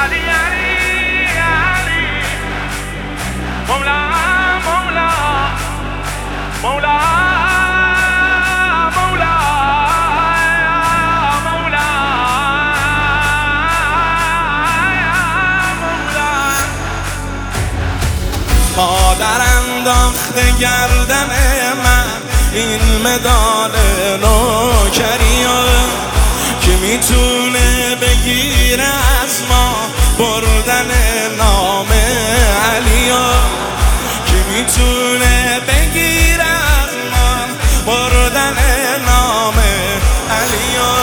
علی علی علی مولا مولا مولا مولا مولا مادر انداخته گردن من این مدال نوکریو که میتونه بگیره از ما بردن نام علیو که میتونه بگیره از ما بردن نام علیو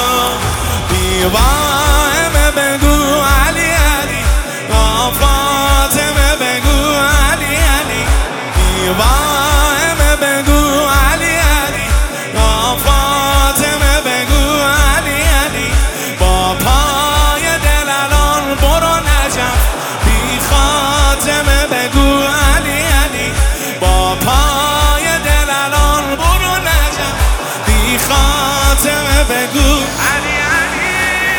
دیوانه بگو علی علی با فاطمه بگو علی علی دیوانه بگو علی علی با فاطمه بگو علی علی با پای دل الان برو نجف بی خاتمه بگو علی علی با پای دل الان برو نجف بی خاتمه بگو علی علی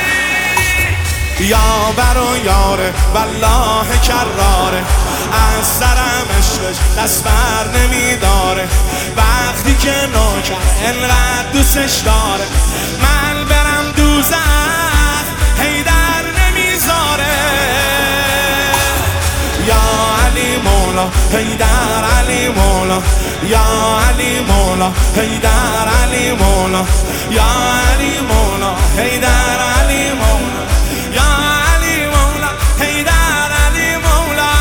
یاور و یاره والله کراره از سرم عشقش دست بر نمیداره وقتی که نوکر انقدر دوستش داره من برم دوزخ حیدر نمیذاره یا علی مولا حیدر علی مولا یا علی مولا حیدر علی مولا یا علی مولا حیدر علی مولا یا علی مولا حیدر علی مولا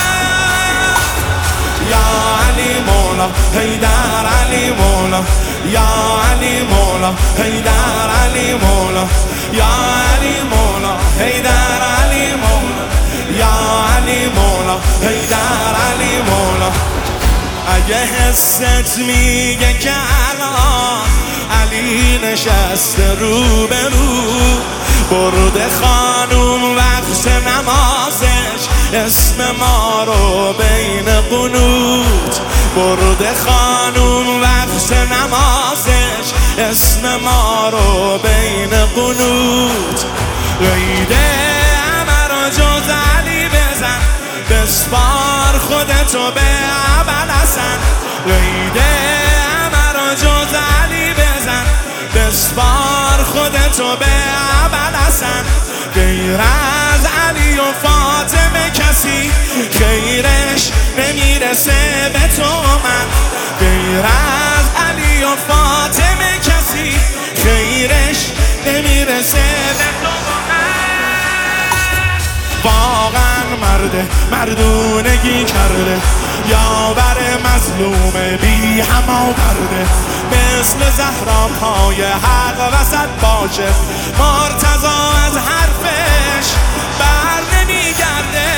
یا علی مولا حیدر علی مولا یا علی مولا حیدر علی مولا یا علی مولا حیدر علی مولا یا علی مولا حیدر علی مولا اگه حست میگه که الان علی نشسته رو به رو برده خانوم وقت نمازش اسم ما رو بین قنوت برده خانوم وقت نمازش اسم ما رو بین قنوت غیده امر جز علی بزن بسپار خودتو به ابوالحسن غیده امر جز علی بزن بسپار خودتو به ابوالحسن غیر از علی و فاطمه کسی خیرش نمیرسه به تو من غیر از علی و فاطمه کسی خیرش نمیرسه به تو من واقعا مرده مردونگی کرده یاور مظلوم بی هماورده مثل زهرا پای حق وسط باشه مرتضی از حرفش بر نمیگرده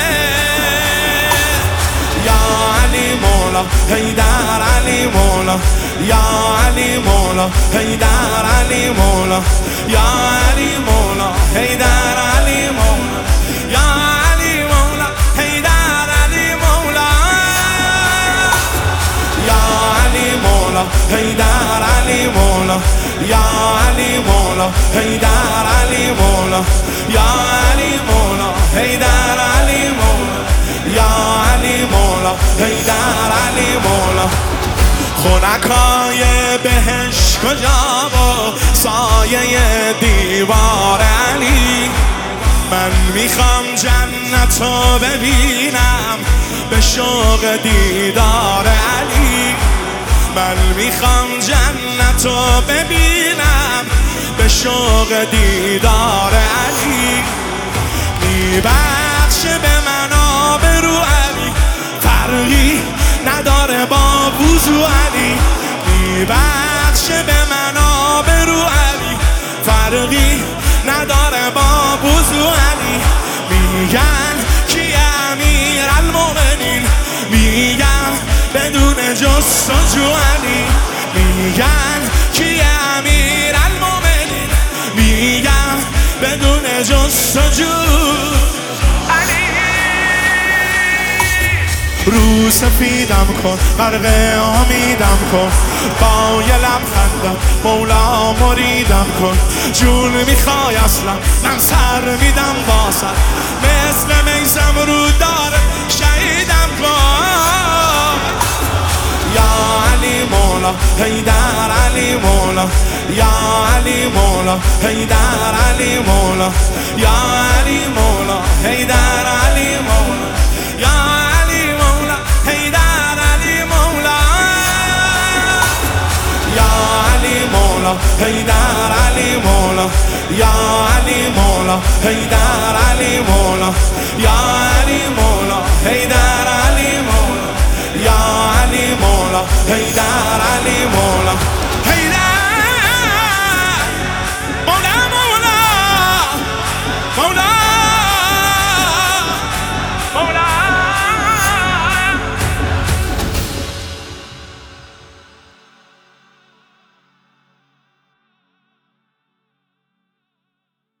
یا علی مولا حیدر علی مولا یا علی مولا حیدر علی مولا یا علی مولا حیدر علی مولا یا علی مولا حیدر علی مولا یا علی مولا حیدر علی مولا یا علی مولا حیدر علی مولا یا علی مولا حیدر علی مولا یا علی مولا حیدر علی مولا خونکای بهش کجا و سایه دیوار علی من میخوام جنتو ببینم به شوق دیدار علی من میخوام جنتو ببینم به شوق دیدار علی میبخشه به من آبرو علی فرقی نداره با وضو علی میبخشه به من آبرو علی فرقی نداره با وضو علی میگن کی امیرالمومنین میگم بدون جستجو علی میگن کی امیرالمومنین میگم بدون جستجو علی رو سفیدم کن، غرق امیدم کن، با یه لبخندم مولا مریدم کن. جون میخوای اصلا من سر میدم باسر، مثل میزم رو داره شهیدم کن. یا علی مولا حیدر علی مولا، یا علی مولا حیدر علی مولا، یا علی مولا حیدر علی مولا، یا علی مولا حیدر علی مولا، یا علی مولا حیدر علی مولا، یا علی مولا حیدر علی مولا، یا علی مولا حیدر علی مولا، یا علی مولا حیدر علی مولا.